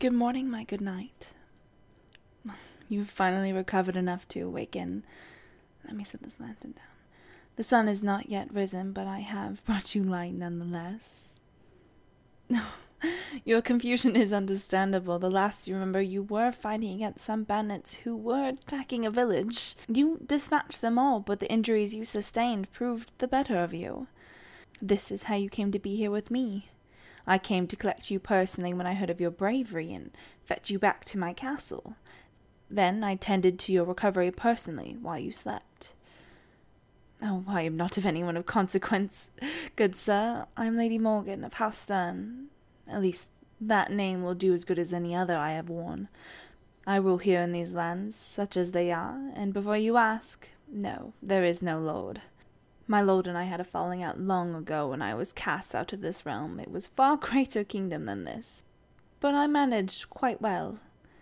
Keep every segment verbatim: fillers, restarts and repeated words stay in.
Good morning, my good knight. You've finally recovered enough to awaken. Let me set this lantern down. The sun is not yet risen, but I have brought you light nonetheless. No, your confusion is understandable. The last you remember, you were fighting against some bandits who were attacking a village. You dispatched them all, but the injuries you sustained proved the better of you. This is how you came to be here with me. I came to collect you personally when I heard of your bravery and fetch you back to my castle. Then I tended to your recovery personally while you slept. Oh, I am not of anyone of consequence, good sir. I am Lady Morgan of House Stern. At least that name will do as good as any other I have worn. I rule here in these lands, such as they are, and before you ask, no, there is no lord. My lord and I had a falling out long ago when I was cast out of this realm. It was far greater kingdom than this, but I managed quite well.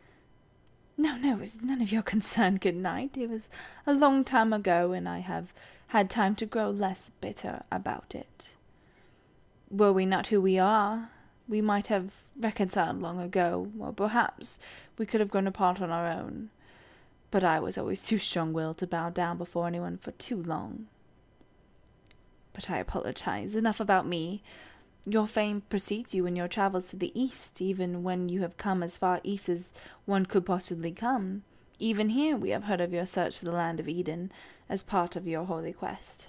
No, no, it was none of your concern, good knight. It was a long time ago, and I have had time to grow less bitter about it. Were we not who we are, we might have reconciled long ago, or perhaps we could have grown apart on our own. But I was always too strong-willed to bow down before anyone for too long. But I apologize. Enough about me. Your fame precedes you in your travels to the east, even when you have come as far east as one could possibly come. Even here we have heard of your search for the land of Eden as part of your holy quest.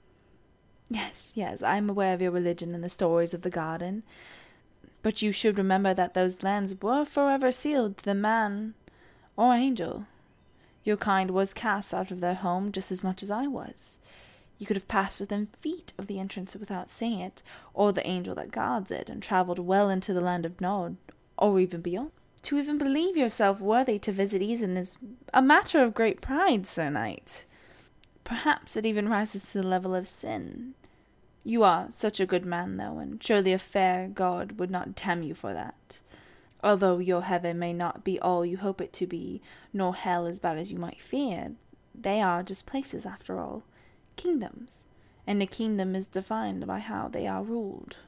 Yes, yes, I am aware of your religion and the stories of the garden. But you should remember that those lands were forever sealed to the man or angel. Your kind was cast out of their home just as much as I was. You could have passed within feet of the entrance without seeing it, or the angel that guards it, and travelled well into the land of Nod, or even beyond. To even believe yourself worthy to visit Eden is a matter of great pride, Sir Knight. Perhaps it even rises to the level of sin. You are such a good man, though, and surely a fair God would not damn you for that. Although your heaven may not be all you hope it to be, nor hell as bad as you might fear, they are just places after all. Kingdoms, and a kingdom is defined by how they are ruled.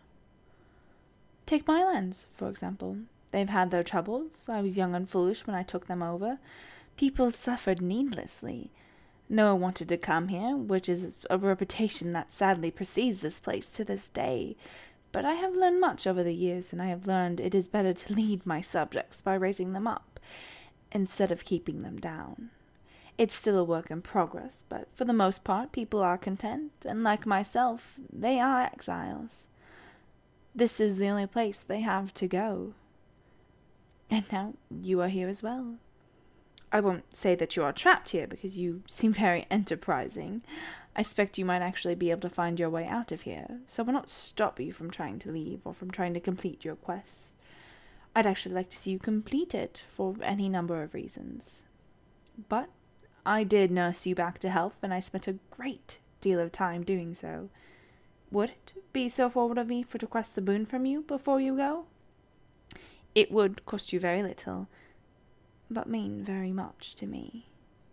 Take my lands, for example. They've had their troubles. I was young and foolish when I took them over. People suffered needlessly. No one wanted to come here, which is a reputation that sadly precedes this place to this day. But I have learned much over the years, and I have learned it is better to lead my subjects by raising them up, instead of keeping them down. It's still a work in progress, but for the most part people are content, and like myself, they are exiles. This is the only place they have to go. And now you are here as well. I won't say that you are trapped here, because you seem very enterprising. I expect you might actually be able to find your way out of here, so I will not stop you from trying to leave, or from trying to complete your quests. I'd actually like to see you complete it, for any number of reasons. But I did nurse you back to health, and I spent a great deal of time doing so. Would it be so forward of me for to request a boon from you before you go? It would cost you very little, but mean very much to me.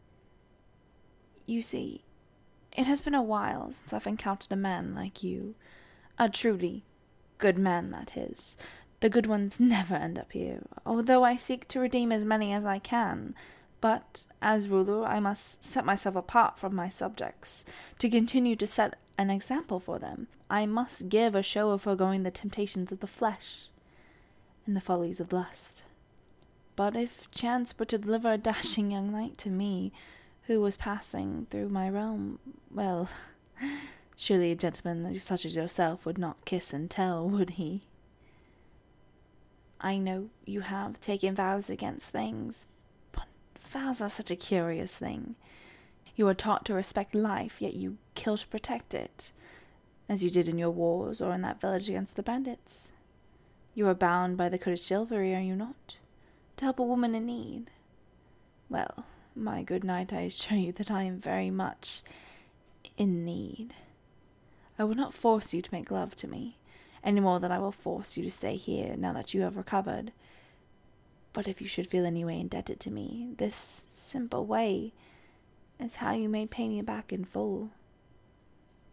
You see, it has been a while since I've encountered a man like you. A truly good man, that is. The good ones never end up here, although I seek to redeem as many as I can. But, as ruler, I must set myself apart from my subjects, to continue to set an example for them. I must give a show of foregoing the temptations of the flesh and the follies of lust. But if chance were to deliver a dashing young knight to me, who was passing through my realm, well, surely a gentleman such as yourself would not kiss and tell, would he? I know you have taken vows against things, vows are such a curious thing. You are taught to respect life, yet you kill to protect it, as you did in your wars or in that village against the bandits. You are bound by the code of chivalry, are you not? To help a woman in need. Well, my good knight, I assure you that I am very much in need. I will not force you to make love to me, any more than I will force you to stay here now that you have recovered. But if you should feel any way indebted to me, this simple way is how you may pay me back in full.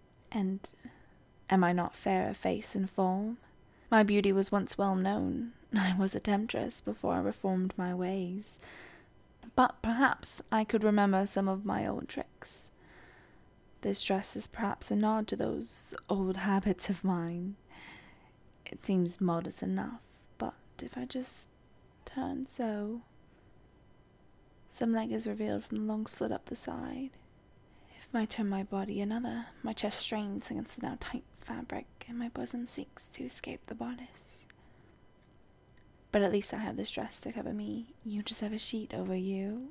And am I not fair of face and form? My beauty was once well known, I was a temptress before I reformed my ways, but perhaps I could remember some of my old tricks. This dress is perhaps a nod to those old habits of mine. It seems modest enough, but if I just turn so, some leg is revealed from the long slit up the side. If I turn my body another, my chest strains against the now tight fabric, and my bosom seeks to escape the bodice. But at least I have this dress to cover me. You just have a sheet over you.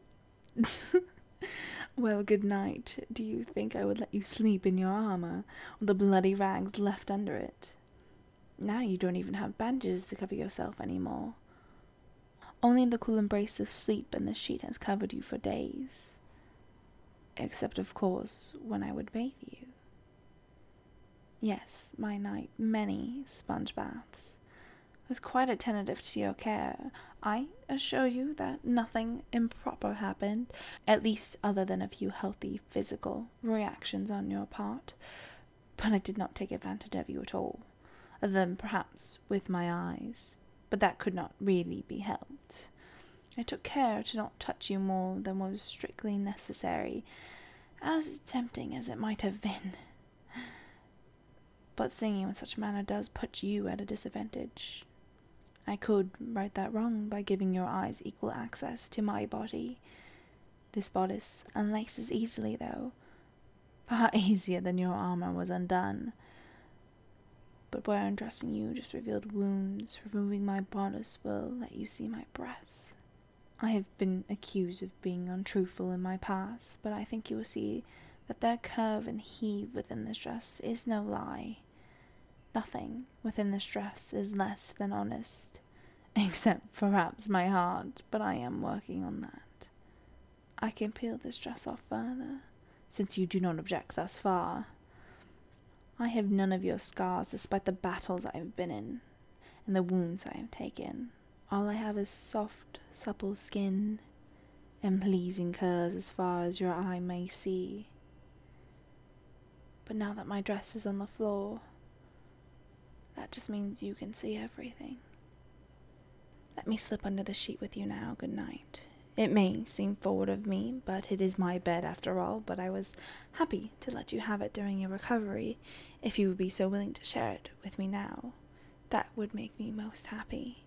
Well, good night. Do you think I would let you sleep in your armor, with the bloody rags left under it? Now you don't even have bandages to cover yourself anymore. Only the cool embrace of sleep and the sheet has covered you for days. Except, of course, when I would bathe you. Yes, my night, many sponge baths, was quite attentive to your care. I assure you that nothing improper happened, at least other than a few healthy physical reactions on your part. But I did not take advantage of you at all, other than perhaps with my eyes. But that could not really be helped. I took care to not touch you more than was strictly necessary, as tempting as it might have been. But seeing you in such a manner does put you at a disadvantage. I could right that wrong by giving your eyes equal access to my body. This bodice unlaces easily, though, far easier than your armor was undone. But where undressing you just revealed wounds, removing my bodice will let you see my breasts. I have been accused of being untruthful in my past, but I think you will see that their curve and heave within this dress is no lie. Nothing within this dress is less than honest, except perhaps my heart, but I am working on that. I can peel this dress off further, since you do not object thus far. I have none of your scars, despite the battles I have been in, and the wounds I have taken. All I have is soft, supple skin, and pleasing curves as far as your eye may see. But now that my dress is on the floor, that just means you can see everything. Let me slip under the sheet with you now. Good night. It may seem forward of me, but it is my bed after all, but I was happy to let you have it during your recovery, if you would be so willing to share it with me now. That would make me most happy.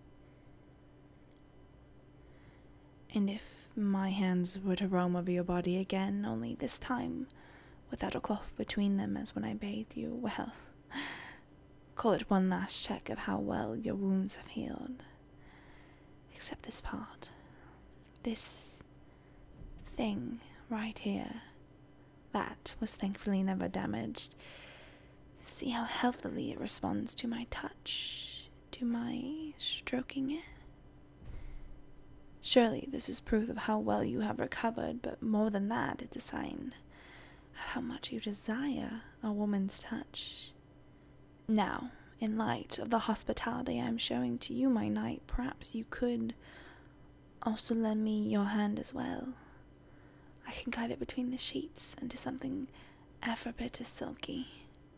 And if my hands were to roam over your body again, only this time without a cloth between them as when I bathed you, well, call it one last check of how well your wounds have healed. Except this part. This thing right here. That was thankfully never damaged. See how healthily it responds to my touch, to my stroking it. Surely this is proof of how well you have recovered, but more than that, it's a sign of how much you desire a woman's touch. Now, in light of the hospitality I am showing to you, my knight, perhaps you could also lend me your hand as well. I can guide it between the sheets into something ever bit as silky.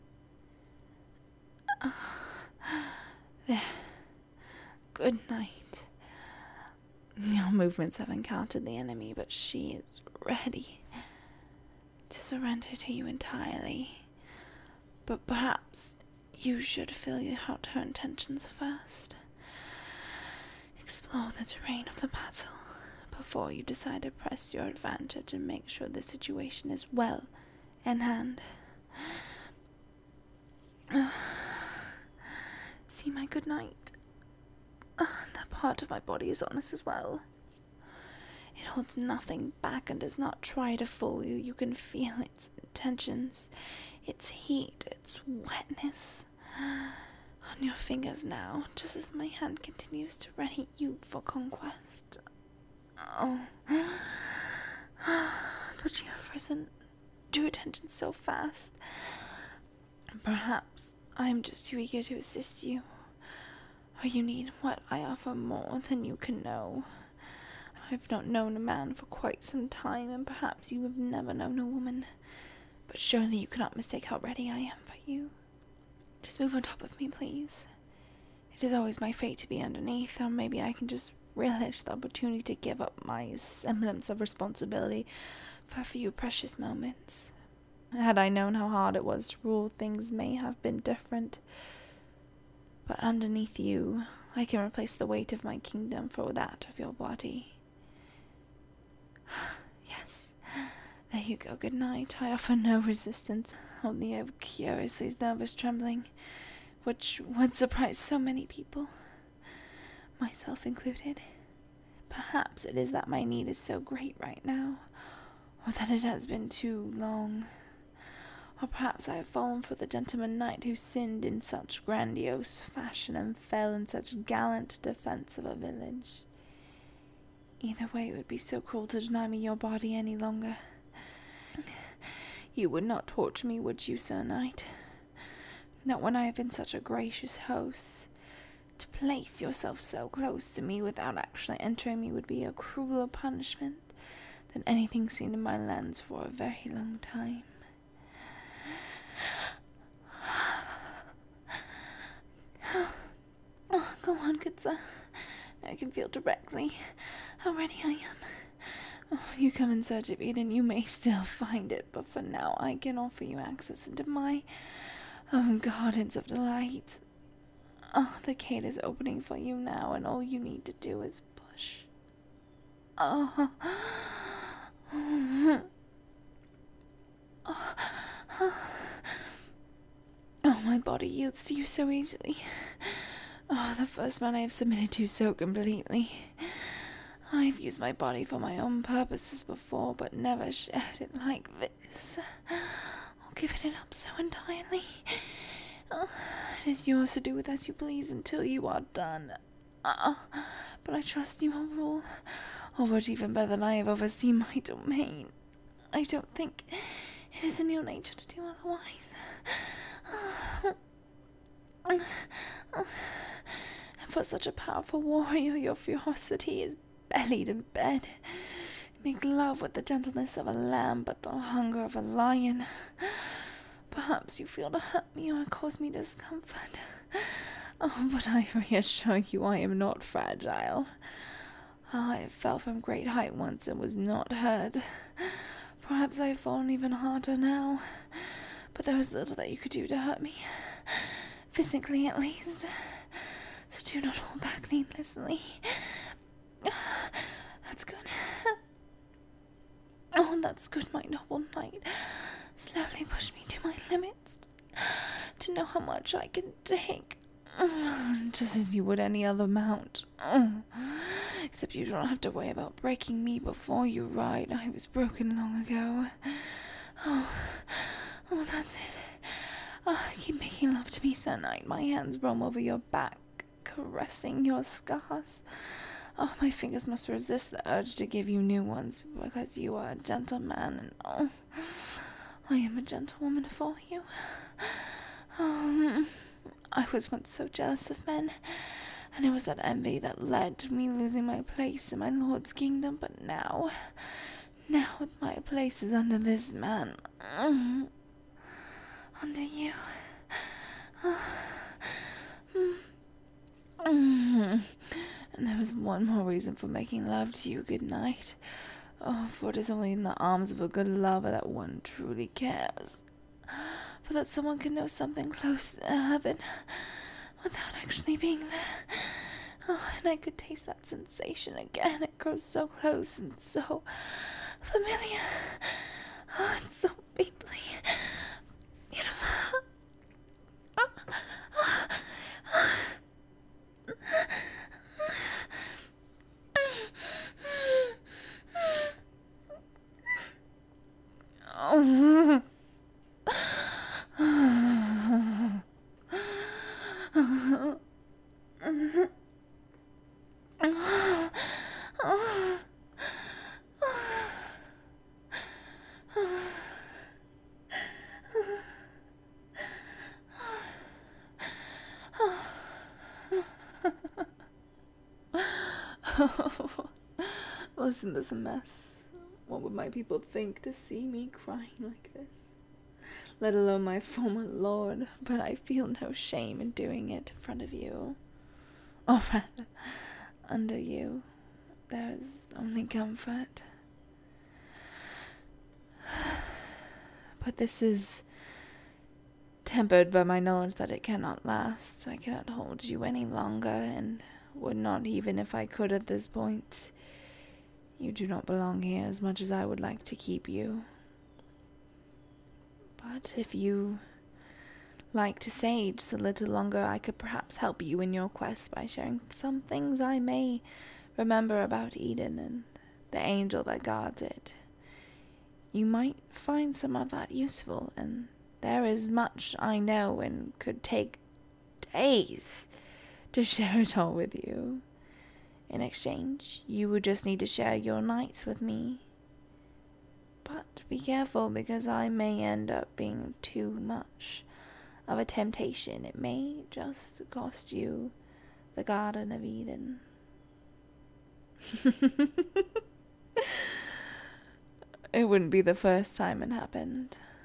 Uh, there. Good night. Your movements have encountered the enemy, but she is ready to surrender to you entirely. But perhaps you should feel out her intentions first. Explore the terrain of the battle before you decide to press your advantage and make sure the situation is well in hand. Uh, see my good night. Uh, that part of my body is honest as well. It holds nothing back and does not try to fool you. You can feel its intentions, its heat, its wetness on your fingers now, just as my hand continues to ready you for conquest. Oh, but you have risen to attention so fast. Perhaps I am just too eager to assist you, or you need what I offer more than you can know. I've not known a man for quite some time, and perhaps you have never known a woman, but surely you cannot mistake how ready I am for you. Just move on top of me, please. It is always my fate to be underneath, or maybe I can just relish the opportunity to give up my semblance of responsibility for a few precious moments. Had I known how hard it was to rule, things may have been different. But underneath you, I can replace the weight of my kingdom for that of your body. Yes, there you go, good night. I offer no resistance, only a curiously nervous trembling, which would surprise so many people, myself included. Perhaps it is that my need is so great right now, or that it has been too long. Or perhaps I have fallen for the gentleman knight who sinned in such grandiose fashion and fell in such gallant defence of a village. Either way, it would be so cruel to deny me your body any longer. You would not torture me, would you, Sir Knight? Not when I have been such a gracious host. To place yourself so close to me without actually entering me would be a crueler punishment than anything seen in my lands for a very long time. Oh, go on, good sir. Now I can feel directly how ready I am. Oh, you come in search of it, and you may still find it, but for now I can offer you access into my own gardens of delight. Oh, the gate is opening for you now, and all you need to do is push. Oh, oh, oh, my body yields to you so easily. Oh, the first man I have submitted to so completely. I've used my body for my own purposes before, but never shared it like this. Or given it up so entirely. Oh, it is yours to do with as you please until you are done. Uh, but I trust you will rule over it even better than I have overseen my domain. I don't think it is in your nature to do otherwise. And for such a powerful warrior, your ferocity is bellied in bed. Make love with the gentleness of a lamb, but the hunger of a lion. Perhaps you feel to hurt me or cause me discomfort. Oh, but I reassure you I am not fragile. I fell from great height once and was not hurt. Perhaps I have fallen even harder now, but there was little that you could do to hurt me. Physically, at least. So do not hold back needlessly. That's good. Oh, that's good, my noble knight. Slowly push me to my limits, to know how much I can take, just as you would any other mount. Except you don't have to worry about breaking me before you ride. I was broken long ago. Oh, oh, that's it. Oh, keep making love to me, Sir Knight. My hands roam over your back, caressing your scars. Oh, my fingers must resist the urge to give you new ones, because you are a gentleman, and oh, I am a gentlewoman for you. Um, I was once so jealous of men, and it was that envy that led to me losing my place in my lord's kingdom, but now, now my place is under this man, um, under you. Um, and there was one more reason for making love to you, good night. Oh, for it is only in the arms of a good lover that one truly cares. For that someone can know something close to heaven without actually being there. Oh, and I could taste that sensation again. It grows so close and so familiar. Oh, it's so deeply beautiful. Oh, oh, oh. Oh. Listen, this is a mess. What would my people think to see me crying like this? Let alone my former lord, but I feel no shame in doing it in front of you. or rather, under you, there is only comfort. But this is tempered by my knowledge that it cannot last. I cannot hold you any longer, and would not even if I could at this point. You do not belong here as much as I would like to keep you. But if you like to stay just a little longer, I could perhaps help you in your quest by sharing some things I may remember about Eden and the angel that guards it. You might find some of that useful, and there is much I know and could take days to share it all with you. In exchange, you would just need to share your nights with me. But be careful, because I may end up being too much of a temptation. It may just cost you the Garden of Eden. It wouldn't be the first time it happened.